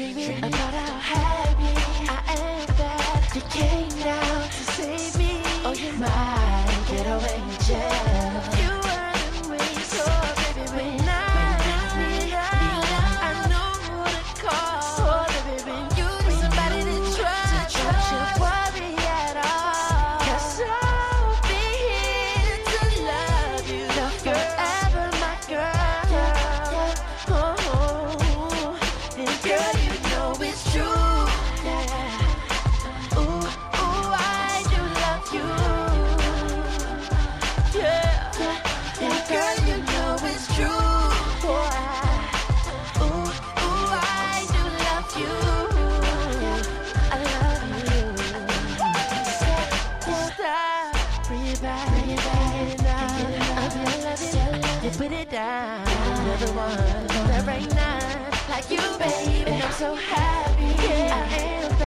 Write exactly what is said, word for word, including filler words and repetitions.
dreaming about how happy I am that you came down to save me. Oh, you might get away in jail. You were the way, so baby, when I need love, I know who to call. Oh, baby, when you need somebody to trust, don't you worry at all. 'Cause I'll be here to love you, forever, my girl. Oh, and girl, you know it's true. Yeah. Ooh, ooh, I do love you. Yeah. And girl, you know it's true. Boy, ooh, ooh, I do love you. I love you. Stop, bring it back, bring it back. Of your loving, you put it down. You're the one that right now, like you, baby. And I'm so happy.